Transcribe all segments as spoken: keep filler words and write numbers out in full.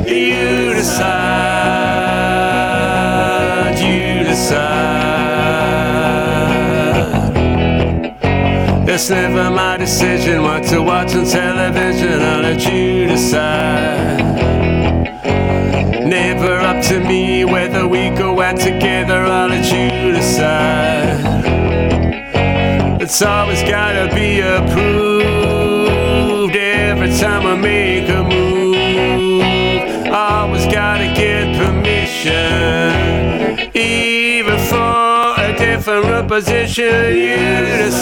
You decide, you decide. It's never my decision what to watch on television, I'll let you decide. Never up to me whether we go out together, I'll let you decide. It's always gotta be approved every time I make a move. Always gotta get permission, even for a different position. You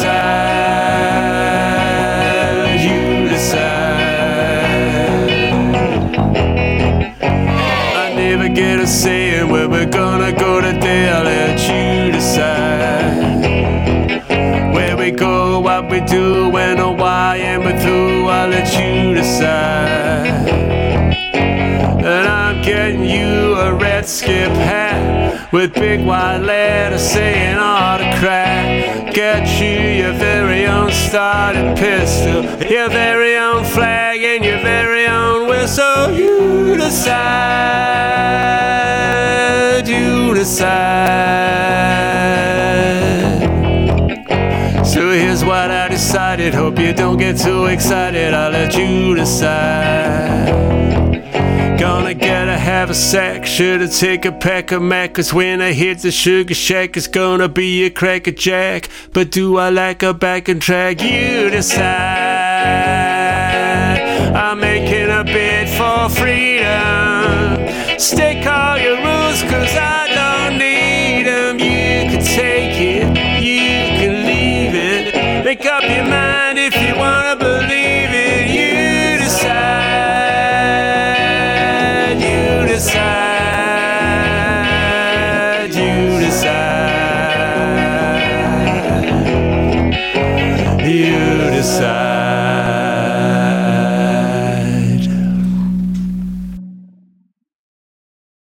decide, you decide. I never get a say in where we're gonna go today, I'll let you decide. Where we go, what we do, when or why, and with who, I'll let you decide. And I'm getting you a red skip hat with big white letters saying autocrat. Get you your very own started pistol, your very own flag, and your very own whistle. You decide, you decide. So here's what I decided, hope you don't get too excited, I'll let you decide. Gonna get a half a sack, should've take a pack of Mac, cause when I hit the Sugar Shack it's gonna be a cracker jack. But do I like a backing track? You decide. I'm making a bid for freedom. Stick on